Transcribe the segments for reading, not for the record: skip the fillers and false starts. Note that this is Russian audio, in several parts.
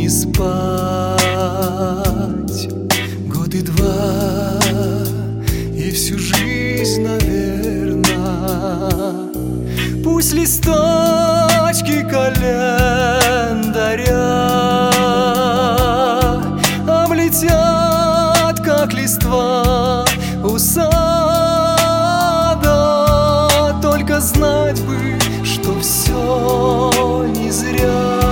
спать год и два, и всю жизнь, наверно. Пусть листочки календаря облетят, как листва у сада. Только знать бы, что все не зря,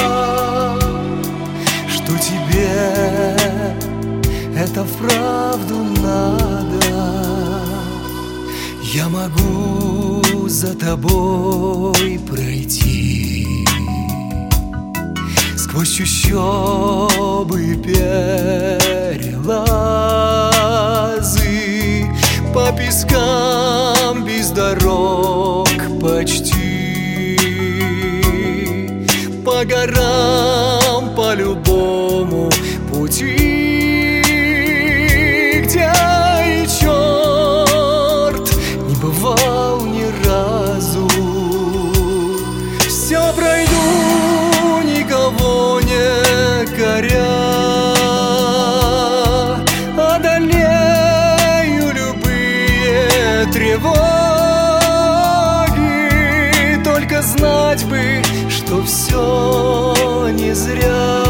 что тебе это вправду надо. Я могу за тобой пройти сквозь чащобы и перелазы, по пескам без дорог почти, по горам, по любому пути, где и черт не бывал ни разу. Все пройду, никого не коря, одолею любые тревоги. Только знать бы, что все не зря,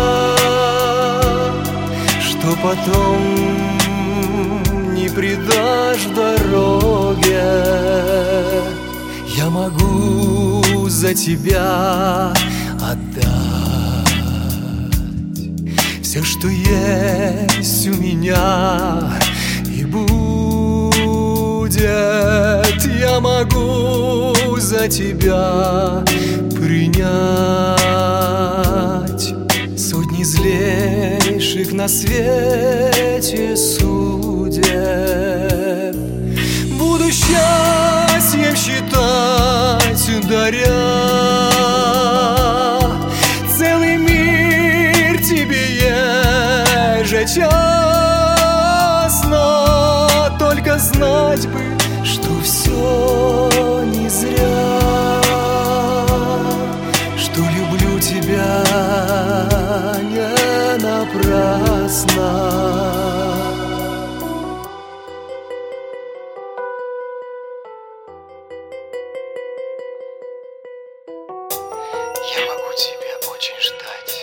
что потом не предашь дороге. Я могу за тебя отдать все, что есть у меня и будет. Я могу за тебя принять сотни злейших на свете судеб. Буду счастьем считать, даря целый мир тебе ежечасно. Только знать бы, что все не зря, что люблю тебя не напрасно. Я могу тебя очень ждать.